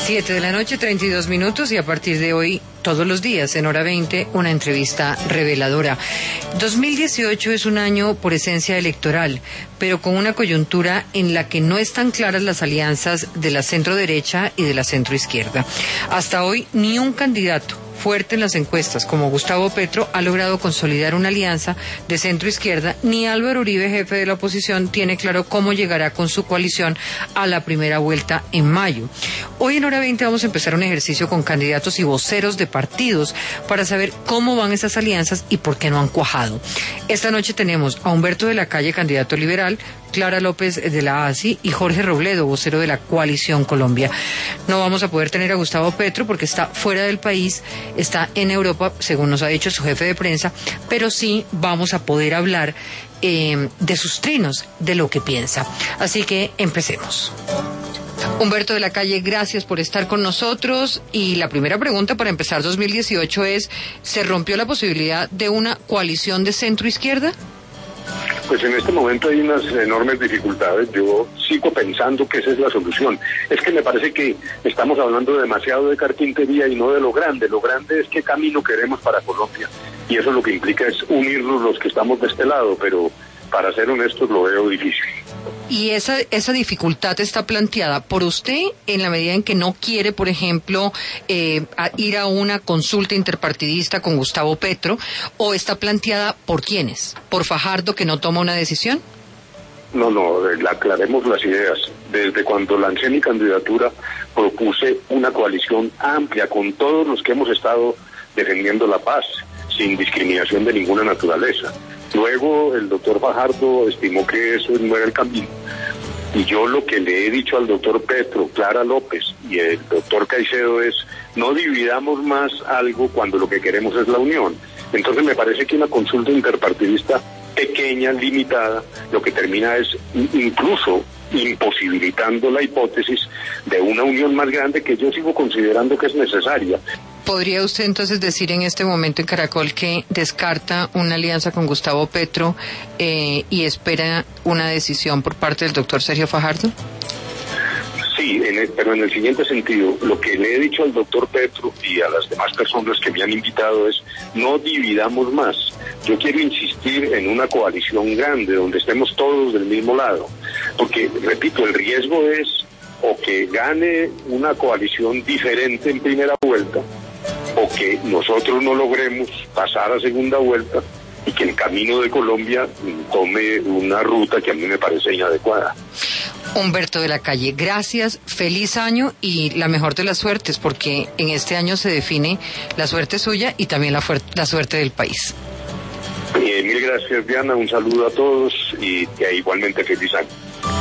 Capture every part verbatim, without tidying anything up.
Siete de la noche, treinta y dos minutos, y a partir de hoy, todos los días, en hora veinte, una entrevista reveladora. dos mil dieciocho es un año por esencia electoral, pero con una coyuntura en la que no están claras las alianzas de la centro-derecha y de la centro-izquierda. Hasta hoy, ni un candidato fuerte en las encuestas, como Gustavo Petro, ha logrado consolidar una alianza de centro-izquierda, ni Álvaro Uribe, jefe de la oposición, tiene claro cómo llegará con su coalición a la primera vuelta en mayo. Hoy en hora veinte vamos a empezar un ejercicio con candidatos y voceros de partidos para saber cómo van esas alianzas y por qué no han cuajado. Esta noche tenemos a Humberto de la Calle, candidato liberal, Clara López de la A S I y Jorge Robledo, vocero de la Coalición Colombia. No vamos a poder tener a Gustavo Petro porque está fuera del país, está en Europa, según nos ha dicho su jefe de prensa, pero sí vamos a poder hablar eh, de sus trinos, de lo que piensa. Así que empecemos. Humberto de la Calle, gracias por estar con nosotros. Y la primera pregunta para empezar dos mil dieciocho es, ¿se rompió la posibilidad de una coalición de centro-izquierda? Pues en este momento hay unas enormes dificultades. Yo sigo pensando que esa es la solución. Es que me parece que estamos hablando demasiado de carpintería y no de lo grande. Lo grande es qué camino queremos para Colombia. Y eso lo que implica es unirnos los que estamos de este lado, pero para ser honestos lo veo difícil. Y esa esa dificultad está planteada por usted en la medida en que no quiere, por ejemplo, eh, a ir a una consulta interpartidista con Gustavo Petro, o está planteada por quiénes, por Fajardo, que no toma una decisión. No, no, aclaremos las ideas. Desde cuando lancé mi candidatura propuse una coalición amplia con todos los que hemos estado defendiendo la paz, sin discriminación de ninguna naturaleza. Luego el doctor Fajardo estimó que eso no era el camino. Y yo lo que le he dicho al doctor Petro, Clara López y el doctor Caicedo es, no dividamos más algo cuando lo que queremos es la unión. Entonces me parece que una consulta interpartidista pequeña, limitada, lo que termina es incluso imposibilitando la hipótesis de una unión más grande que yo sigo considerando que es necesaria. ¿Podría usted entonces decir en este momento en Caracol que descarta una alianza con Gustavo Petro eh, y espera una decisión por parte del doctor Sergio Fajardo? Sí, en el, pero en el siguiente sentido, lo que le he dicho al doctor Petro y a las demás personas que me han invitado es, no dividamos más. Yo quiero insistir en una coalición grande, donde estemos todos del mismo lado, porque, repito, el riesgo es o que gane una coalición diferente en primera vuelta, o que nosotros no logremos pasar a segunda vuelta y que el camino de Colombia tome una ruta que a mí me parece inadecuada. Humberto de la Calle, gracias, feliz año y la mejor de las suertes, porque en este año se define la suerte suya y también la, fuer- la suerte del país. Eh, mil gracias, Diana, un saludo a todos y eh, igualmente feliz año.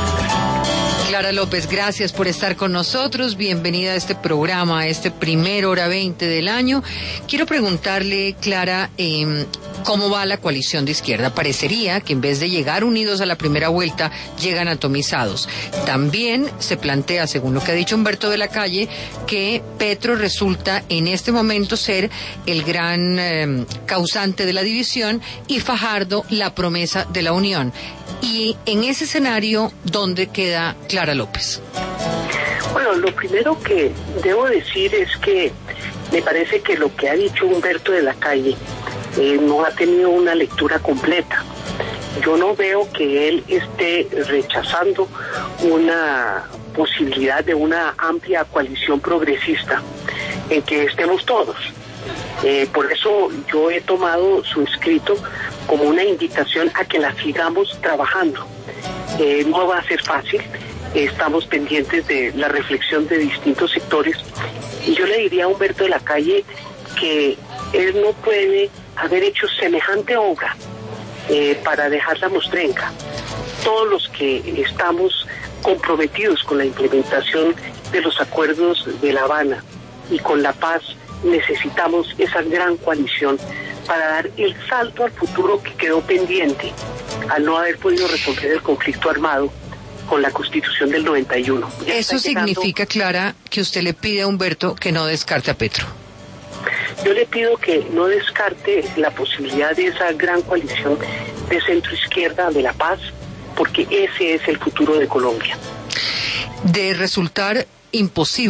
Clara López, gracias por estar con nosotros. Bienvenida a este programa, a este primer hora veinte del año. Quiero preguntarle, Clara, eh, ¿cómo va la coalición de izquierda? Parecería que en vez de llegar unidos a la primera vuelta, llegan atomizados. También se plantea, según lo que ha dicho Humberto de la Calle, que Petro resulta en este momento ser el gran eh, causante de la división y Fajardo la promesa de la unión. Y en ese escenario, ¿dónde queda Clara López? Bueno, lo primero que debo decir es que me parece que lo que ha dicho Humberto de la Calle eh, no ha tenido una lectura completa. Yo no veo que él esté rechazando una posibilidad de una amplia coalición progresista en que estemos todos. Eh, por eso yo he tomado su escrito como una invitación a que la sigamos trabajando. Eh, no va a ser fácil, eh, estamos pendientes de la reflexión de distintos sectores, y yo le diría a Humberto de la Calle que él no puede haber hecho semejante obra eh, para dejarla mostrenca. Todos los que estamos comprometidos con la implementación de los acuerdos de La Habana y con la paz, necesitamos esa gran coalición para dar el salto al futuro que quedó pendiente al no haber podido resolver el conflicto armado con la Constitución del noventa y uno. Ya Eso llegando... significa, Clara, que usted le pide a Humberto que no descarte a Petro. Yo le pido que no descarte la posibilidad de esa gran coalición de centro-izquierda de la paz, porque ese es el futuro de Colombia. De resultar imposible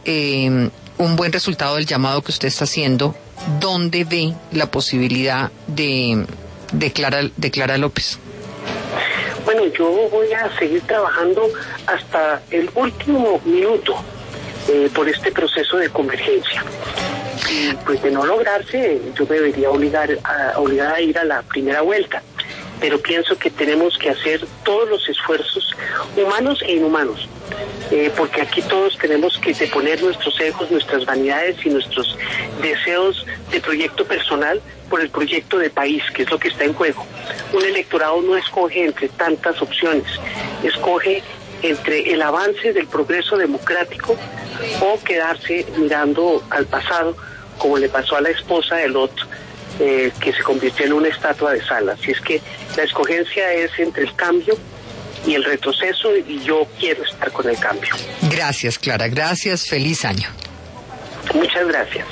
eh, un buen resultado del llamado que usted está haciendo, ¿dónde ve la posibilidad de, de, Clara, de Clara López? Bueno, yo voy a seguir trabajando hasta el último minuto eh, por este proceso de convergencia. Y pues de no lograrse, yo me debería obligar a, obligar a ir a la primera vuelta. Pero pienso que tenemos que hacer todos los esfuerzos, humanos e inhumanos, eh, porque aquí todos tenemos que deponer nuestros egos, nuestras vanidades y nuestros deseos de proyecto personal por el proyecto de país, que es lo que está en juego. Un electorado no escoge entre tantas opciones, escoge entre el avance del progreso democrático o quedarse mirando al pasado, como le pasó a la esposa de Lot, eh, que se convirtió en una estatua de sal. Así es que la escogencia es entre el cambio y el retroceso, y yo quiero estar con el cambio. Gracias, Clara, gracias, feliz año. Muchas gracias.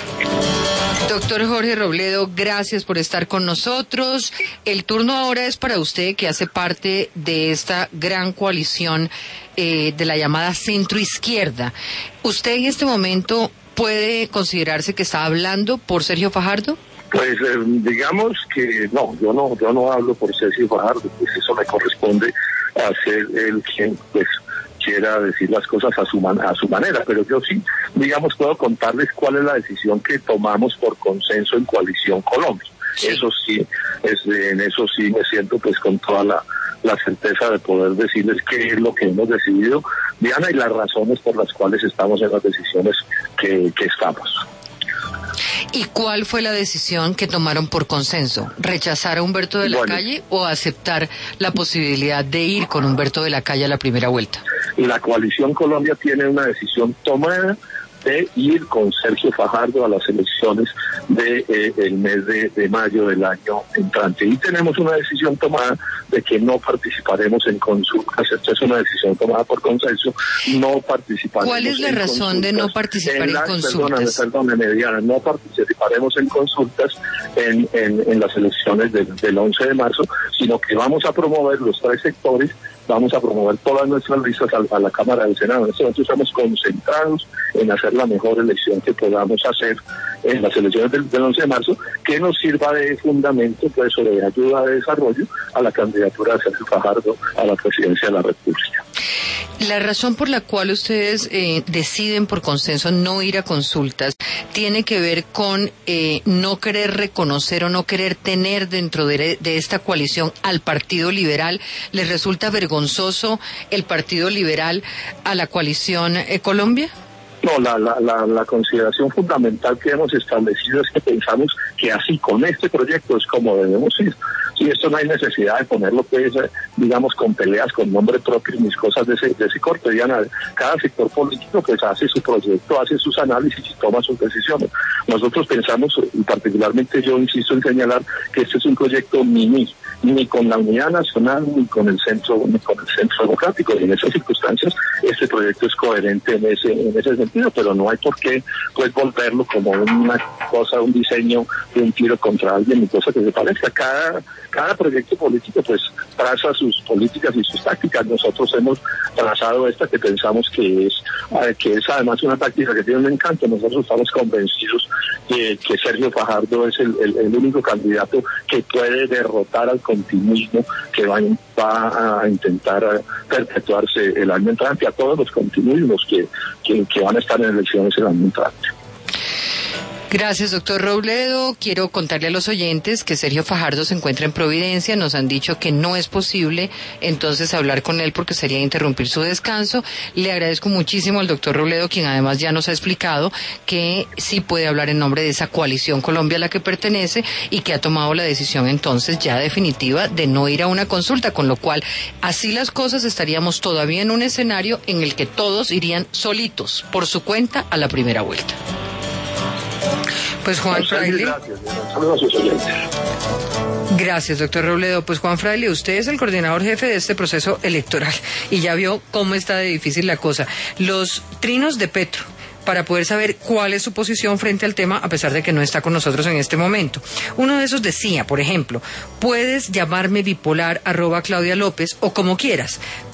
Doctor Jorge Robledo, gracias por estar con nosotros. El turno ahora es para usted, que hace parte de esta gran coalición eh, de la llamada centro-izquierda. ¿Usted en este momento puede considerarse que está hablando por Sergio Fajardo? Pues eh, digamos que no, yo no, yo no hablo por Sergio Fajardo, pues eso me corresponde a ser el quien pues quiera decir las cosas a su man, a su manera, pero yo sí, digamos, puedo contarles cuál es la decisión que tomamos por consenso en Coalición Colombia. Sí. Eso sí, es, en eso sí me siento pues con toda la, la certeza de poder decirles qué es lo que hemos decidido, Diana, y las razones por las cuales estamos en las decisiones que, que estamos. ¿Y cuál fue la decisión que tomaron por consenso? ¿Rechazar a Humberto de la bueno, Calle o aceptar la posibilidad de ir con Humberto de la Calle a la primera vuelta? La Coalición Colombia tiene una decisión tomada de ir con Sergio Fajardo a las elecciones de eh, el mes de, de mayo del año entrante. Y tenemos una decisión tomada de que no participaremos en consultas. Esta es una decisión tomada por consenso. No participaremos. ¿Cuál es la razón de no participar en, la, en consultas? Perdóname, perdóname, Diana, no participaremos en consultas en, en, en las elecciones del, del once de marzo, sino que vamos a promover los tres sectores. Vamos a promover todas nuestras listas a, a la Cámara del Senado. En este momento estamos concentrados en hacer la mejor elección que podamos hacer en las elecciones del, del once de marzo, que nos sirva de fundamento, pues, o de ayuda de desarrollo a la candidatura de Sergio Fajardo a la presidencia de la República. La razón por la cual ustedes eh, deciden por consenso no ir a consultas tiene que ver con eh, no querer reconocer o no querer tener dentro de, de esta coalición al Partido Liberal. ¿Les resulta vergonzoso el Partido Liberal a la coalición eh, Colombia? No, la, la, la, la consideración fundamental que hemos establecido es que pensamos que así con este proyecto es como debemos ir. Y esto no hay necesidad de ponerlo, pues, digamos, con peleas, con nombre propio, mis cosas de ese, de ese corte. Diana, cada sector político pues hace su proyecto, hace sus análisis y toma sus decisiones. Nosotros pensamos, y particularmente yo insisto en señalar, que este es un proyecto mini, ni con la Unidad Nacional, ni con el Centro, ni con el Centro Democrático. Y en esas circunstancias, este proyecto es coherente en ese, en ese sentido, pero no hay por qué, pues, volverlo como una cosa, un diseño de un tiro contra alguien, ni cosa que se parezca. Cada Cada proyecto político pues traza sus políticas y sus tácticas. Nosotros hemos trazado esta que pensamos que es eh, que es además una táctica que tiene un encanto. Nosotros estamos convencidos de que Sergio Fajardo es el, el, el único candidato que puede derrotar al continuismo que va, va a intentar perpetuarse el año entrante, a todos los continuismos que, que, que van a estar en elecciones el año entrante. Gracias, doctor Robledo. Quiero contarle a los oyentes que Sergio Fajardo se encuentra en Providencia. Nos han dicho que no es posible entonces hablar con él porque sería interrumpir su descanso. Le agradezco muchísimo al doctor Robledo, quien además ya nos ha explicado que sí puede hablar en nombre de esa coalición Colombia a la que pertenece y que ha tomado la decisión entonces ya definitiva de no ir a una consulta, con lo cual así las cosas estaríamos todavía en un escenario en el que todos irían solitos por su cuenta a la primera vuelta. Pues Juan Fraile. Gracias, saludos a sus oyentes. Gracias, doctor Robledo. Pues Juan Fraile, usted es el coordinador jefe de este proceso electoral y ya vio cómo está de difícil la cosa. Los trinos de Petro, para poder saber cuál es su posición frente al tema, a pesar de que no está con nosotros en este momento. Uno de esos decía, por ejemplo, puedes llamarme bipolar arroba Claudia López o como quieras,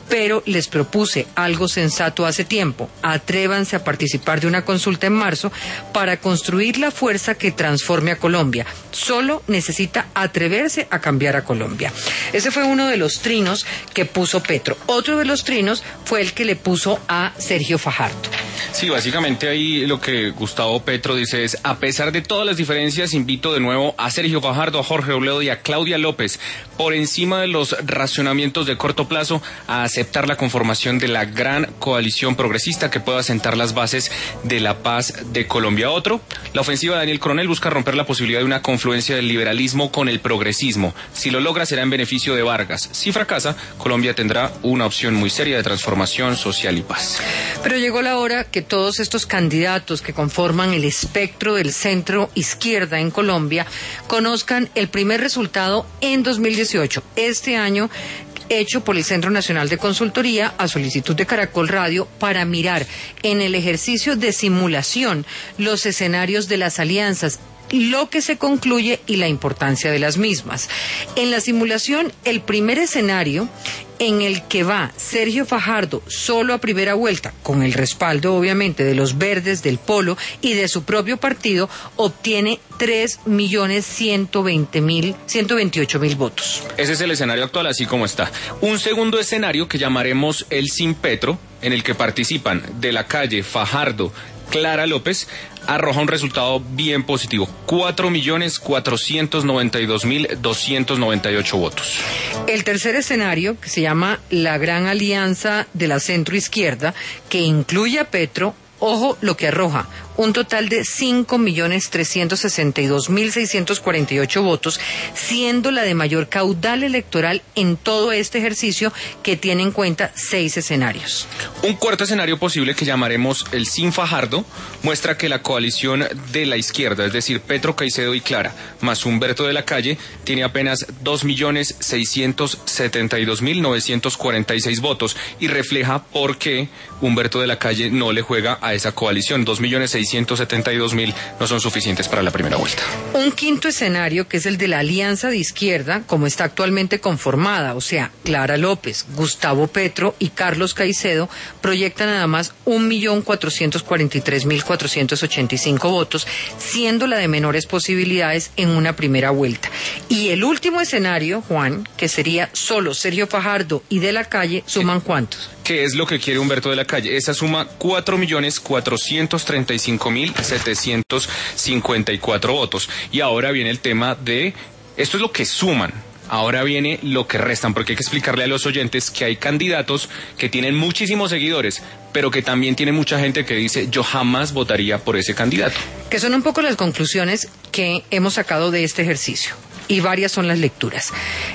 pero les propuse algo sensato hace tiempo. Atrévanse a participar de una consulta en marzo para construir la fuerza que transforme a Colombia. Solo necesita atreverse a cambiar a Colombia. Ese fue uno de los trinos que puso Petro. Otro de los trinos fue el que le puso a Sergio Fajardo. Sí, básicamente ahí lo que Gustavo Petro dice es: a pesar de todas las diferencias, invito de nuevo a Sergio Fajardo, a Jorge Robledo y a Claudia López, por encima de los racionamientos de corto plazo, a aceptar la conformación de la gran coalición progresista que pueda sentar las bases de la paz de Colombia. Otro, la ofensiva de Daniel Coronel busca romper la posibilidad de una confluencia del liberalismo con el progresismo. Si lo logra, será en beneficio de Vargas. Si fracasa, Colombia tendrá una opción muy seria de transformación social y paz. Pero llegó la hora que todos estos candidatos que conforman el espectro del centro izquierda en Colombia conozcan el primer resultado en dos mil dieciocho. Este año, hecho por el Centro Nacional de Consultoría a solicitud de Caracol Radio para mirar en el ejercicio de simulación los escenarios de las alianzas, lo que se concluye y la importancia de las mismas. En la simulación, el primer escenario en el que va Sergio Fajardo solo a primera vuelta, con el respaldo obviamente de los verdes, del Polo y de su propio partido, obtiene tres millones ciento veinte mil, ciento veintiocho mil votos. Ese es el escenario actual así como está. Un segundo escenario que llamaremos el Sin Petro, en el que participan De la Calle, Fajardo, Clara López, arroja un resultado bien positivo: cuatro millones cuatrocientos noventa y dos mil doscientos noventa y ocho votos. El tercer escenario, que se llama la Gran Alianza de la Centro Izquierda, que incluye a Petro, ojo lo que arroja, un total de cinco millones trescientos sesenta y dos mil seiscientos cuarenta y ocho votos, siendo la de mayor caudal electoral en todo este ejercicio, que tiene en cuenta seis escenarios. Un cuarto escenario posible, que llamaremos el Sin Fajardo, muestra que la coalición de la izquierda, es decir, Petro, Caicedo y Clara, más Humberto de la Calle, tiene apenas dos millones seiscientos setenta y dos mil novecientos cuarenta y seis votos, y refleja por qué Humberto de la Calle no le juega a esa coalición. dos millones seiscientos setenta y dos mil no son suficientes para la primera vuelta. Un quinto escenario, que es el de la alianza de izquierda, como está actualmente conformada, o sea, Clara López, Gustavo Petro y Carlos Caicedo, proyecta nada más un millón cuatrocientos cuarenta y tres mil cuatrocientos ochenta y cinco votos, siendo la de menores posibilidades en una primera vuelta. Y el último escenario, Juan, que sería solo Sergio Fajardo y De la Calle, ¿suman cuántos? ¿Qué es lo que quiere Humberto de la Calle? Esa suma cuatro millones cuatrocientos treinta y cinco mil setecientos cincuenta y cuatro votos. Y ahora viene el tema de, esto es lo que suman, ahora viene lo que restan, porque hay que explicarle a los oyentes que hay candidatos que tienen muchísimos seguidores, pero que también tiene mucha gente que dice: yo jamás votaría por ese candidato. Que son un poco las conclusiones que hemos sacado de este ejercicio. Y varias son las lecturas.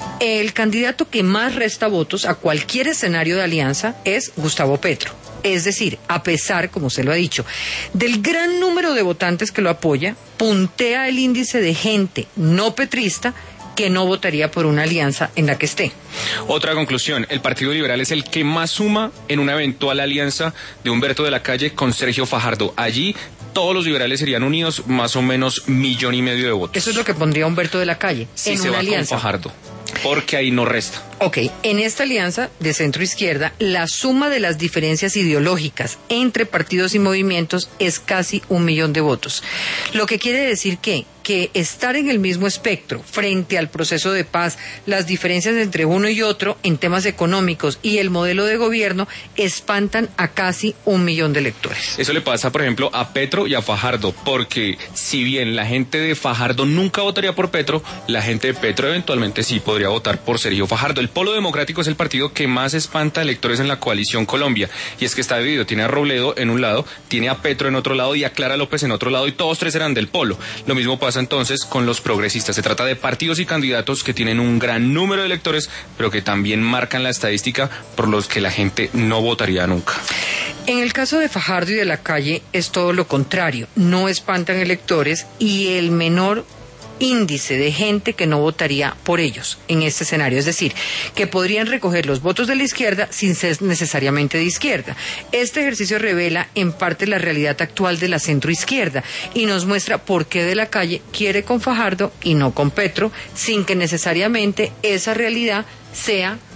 El candidato que más resta votos a cualquier escenario de alianza es Gustavo Petro. Es decir, a pesar, como se lo ha dicho, del gran número de votantes que lo apoya, puntea el índice de gente no petrista que no votaría por una alianza en la que esté. Otra conclusión: el Partido Liberal es el que más suma en una eventual alianza de Humberto de la Calle con Sergio Fajardo. Allí todos los liberales serían unidos, más o menos millón y medio de votos. Eso es lo que pondría Humberto de la Calle si en se una va alianza. Con Fajardo, porque ahí no resta. Ok, en esta alianza de centro-izquierda, la suma de las diferencias ideológicas entre partidos y movimientos es casi un millón de votos. Lo que quiere decir que, que estar en el mismo espectro frente al proceso de paz, las diferencias entre uno y otro en temas económicos y el modelo de gobierno espantan a casi un millón de electores. Eso le pasa, por ejemplo, a Petro y a Fajardo, porque si bien la gente de Fajardo nunca votaría por Petro, la gente de Petro eventualmente sí podría votar por Sergio Fajardo. El Polo Democrático es el partido que más espanta electores en la coalición Colombia, y es que está dividido, tiene a Robledo en un lado, tiene a Petro en otro lado y a Clara López en otro lado, y todos tres eran del Polo. Lo mismo pasa entonces con los progresistas. Se trata de partidos y candidatos que tienen un gran número de electores, pero que también marcan la estadística por los que la gente no votaría nunca. En el caso de Fajardo y de la Calle es todo lo contrario, no espantan electores y el menor índice de gente que no votaría por ellos en este escenario, es decir, que podrían recoger los votos de la izquierda sin ser necesariamente de izquierda. Este ejercicio revela en parte la realidad actual de la centroizquierda y nos muestra por qué De la Calle quiere con Fajardo y no con Petro, sin que necesariamente esa realidad sea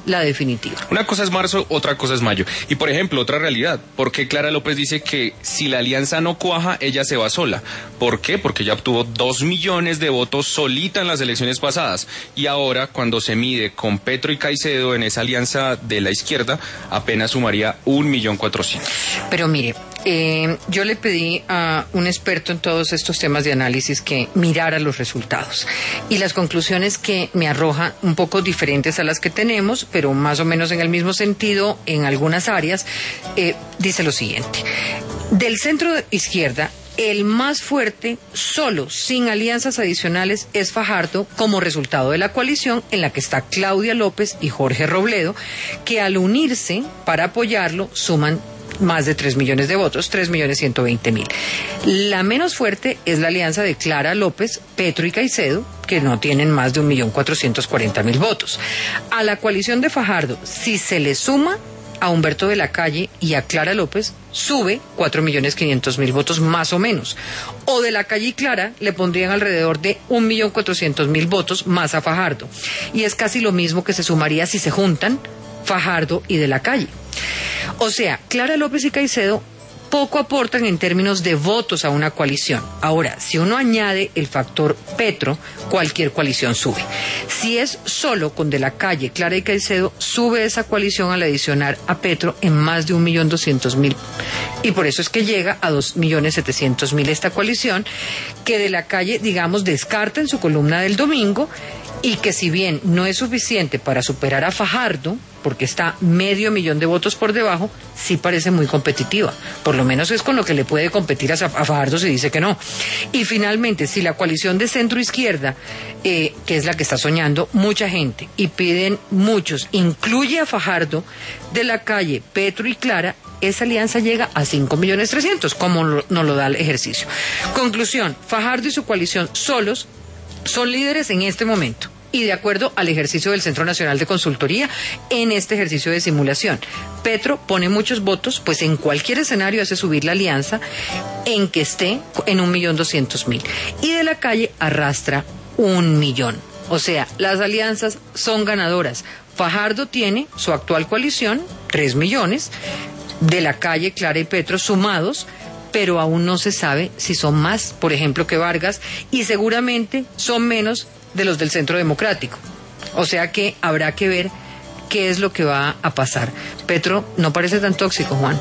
la definitiva. Una cosa es marzo, otra cosa es mayo. Y por ejemplo, otra realidad, ¿por qué Clara López dice que si la alianza no cuaja, ella se va sola? ¿Por qué? Porque ella obtuvo dos millones de votos solita en las elecciones pasadas. Y ahora, cuando se mide con Petro y Caicedo en esa alianza de la izquierda, apenas sumaría un millón cuatrocientos. Pero mire, eh, yo le pedí a un experto en todos estos temas de análisis que mirara los resultados. Y las conclusiones que me arroja un poco diferentes a las que tenemos, pero más o menos en el mismo sentido en algunas áreas, eh, dice lo siguiente. Del centro de izquierda, el más fuerte, solo, sin alianzas adicionales, es Fajardo, como resultado de la coalición en la que está Claudia López y Jorge Robledo, que al unirse para apoyarlo suman más de tres millones de votos, tres millones ciento veinte mil. La menos fuerte es la alianza de Clara López, Petro y Caicedo, que no tienen más de un millón cuatrocientos cuarenta mil votos. A la coalición de Fajardo, si se le suma a Humberto de la Calle y a Clara López, sube cuatro millones quinientos mil votos más o menos. O de la Calle y Clara le pondrían alrededor de un millón cuatrocientos mil votos más a Fajardo. Y es casi lo mismo que se sumaría si se juntan Fajardo y de la Calle. O sea, Clara López y Caicedo poco aportan en términos de votos a una coalición. Ahora, si uno añade el factor Petro, cualquier coalición sube. Si es solo con de la Calle, Clara y Caicedo, sube esa coalición al adicionar a Petro en más de un millón doscientos mil. Y por eso es que llega a dos millones setecientos mil esta coalición, que de la Calle, digamos, descarta en su columna del domingo, y que si bien no es suficiente para superar a Fajardo, porque está medio millón de votos por debajo, sí parece muy competitiva. Por lo menos es con lo que le puede competir a, a Fajardo si dice que no. Y finalmente, si la coalición de centro-izquierda, eh, que es la que está soñando mucha gente, y piden muchos, incluye a Fajardo, de la Calle, Petro y Clara, esa alianza llega a cinco millones trescientos mil, como lo, nos lo da el ejercicio. Conclusión, Fajardo y su coalición solos son líderes en este momento. Y de acuerdo al ejercicio del Centro Nacional de Consultoría, en este ejercicio de simulación, Petro pone muchos votos, pues en cualquier escenario hace subir la alianza en que esté en un millón doscientos mil. Y de la Calle arrastra un millón. O sea, las alianzas son ganadoras. Fajardo tiene su actual coalición, tres millones, de la Calle, Clara y Petro sumados, pero aún no se sabe si son más, por ejemplo, que Vargas, y seguramente son menos de los del Centro Democrático. O sea que habrá que ver qué es lo que va a pasar. Petro no parece tan tóxico, Juan.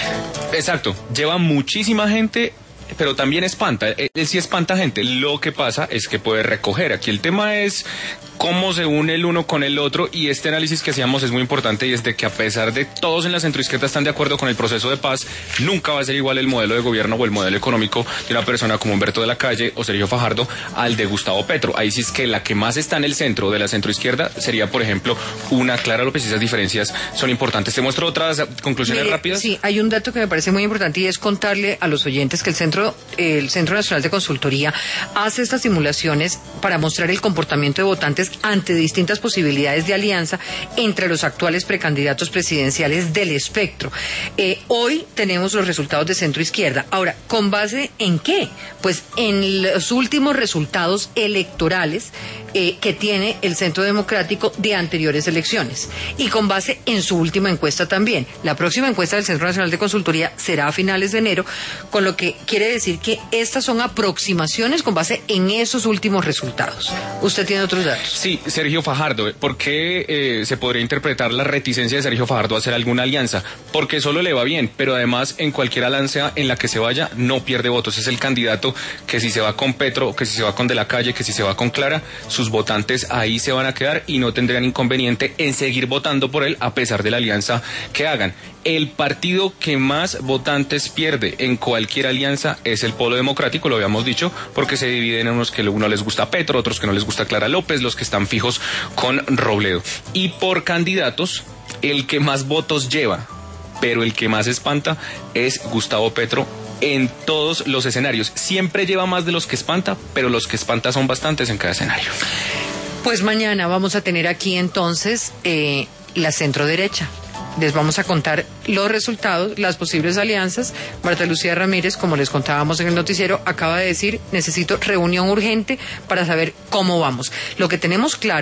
Exacto, lleva muchísima gente, pero también espanta. Él sí espanta gente. Lo que pasa es que puede recoger. Aquí el tema es cómo se une el uno con el otro, y este análisis que hacíamos es muy importante, y es de que a pesar de todos en la centroizquierda están de acuerdo con el proceso de paz, nunca va a ser igual el modelo de gobierno o el modelo económico de una persona como Humberto de la Calle o Sergio Fajardo al de Gustavo Petro. Ahí sí es que la que más está en el centro de la centroizquierda sería, por ejemplo, una Clara López, y esas diferencias son importantes. Te muestro otras conclusiones Mire, rápidas. Sí, hay un dato que me parece muy importante, y es contarle a los oyentes que el Centro, el Centro Nacional de Consultoría hace estas simulaciones para mostrar el comportamiento de votantes ante distintas posibilidades de alianza entre los actuales precandidatos presidenciales del espectro. Eh, hoy tenemos los resultados de centro izquierda. Ahora, ¿con base en qué? Pues en los últimos resultados electorales eh, que tiene el Centro Democrático de anteriores elecciones, y con base en su última encuesta también. La próxima encuesta del Centro Nacional de Consultoría será a finales de enero, con lo que quiere decir que estas son aproximaciones con base en esos últimos resultados. ¿Usted tiene otros datos? Sí, Sergio Fajardo. ¿Por qué eh, se podría interpretar la reticencia de Sergio Fajardo a hacer alguna alianza? Porque solo le va bien, pero además en cualquier alianza en la que se vaya no pierde votos. Es el candidato que si se va con Petro, que si se va con De la Calle, que si se va con Clara, sus votantes ahí se van a quedar y no tendrían inconveniente en seguir votando por él a pesar de la alianza que hagan. El partido que más votantes pierde en cualquier alianza es el Polo Democrático, lo habíamos dicho, porque se dividen en unos que uno les gusta Petro, otros que no les gusta Clara López, los que están fijos con Robledo. Y por candidatos, el que más votos lleva, pero el que más espanta, es Gustavo Petro en todos los escenarios. Siempre lleva más de los que espanta, pero los que espanta son bastantes en cada escenario. Pues mañana vamos a tener aquí entonces eh, la centro-derecha. Les vamos a contar los resultados, las posibles alianzas. Marta Lucía Ramírez, como les contábamos en el noticiero, acaba de decir: necesito reunión urgente para saber cómo vamos. Lo que tenemos claro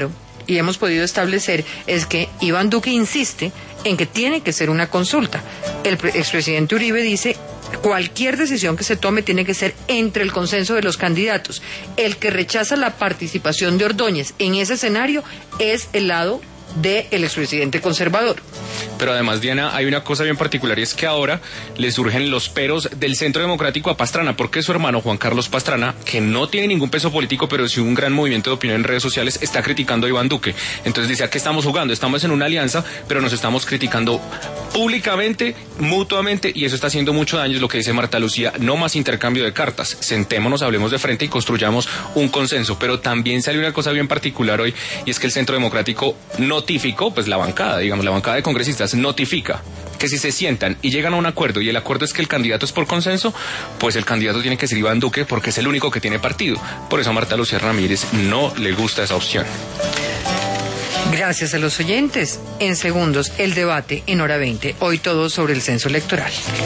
y hemos podido establecer es que Iván Duque insiste en que tiene que ser una consulta. El expresidente Uribe dice: cualquier decisión que se tome tiene que ser entre el consenso de los candidatos. El que rechaza la participación de Ordóñez en ese escenario es el lado del expresidente conservador. Pero además, Diana, hay una cosa bien particular, y es que ahora le surgen los peros del Centro Democrático a Pastrana, porque su hermano Juan Carlos Pastrana, que no tiene ningún peso político, pero sí un gran movimiento de opinión en redes sociales, está criticando a Iván Duque. Entonces dice: ¿a qué estamos jugando? Estamos en una alianza, pero nos estamos criticando públicamente, mutuamente, y eso está haciendo mucho daño. Es lo que dice Marta Lucía: no más intercambio de cartas, sentémonos, hablemos de frente y construyamos un consenso. Pero también salió una cosa bien particular hoy, y es que el Centro Democrático notificó, pues la bancada, digamos, la bancada de congresistas notifica que si se sientan y llegan a un acuerdo, y el acuerdo es que el candidato es por consenso, pues el candidato tiene que ser Iván Duque, porque es el único que tiene partido. Por eso a Marta Lucía Ramírez no le gusta esa opción. Gracias a los oyentes. En segundos, el debate en Hora veinte. Hoy todo sobre el censo electoral.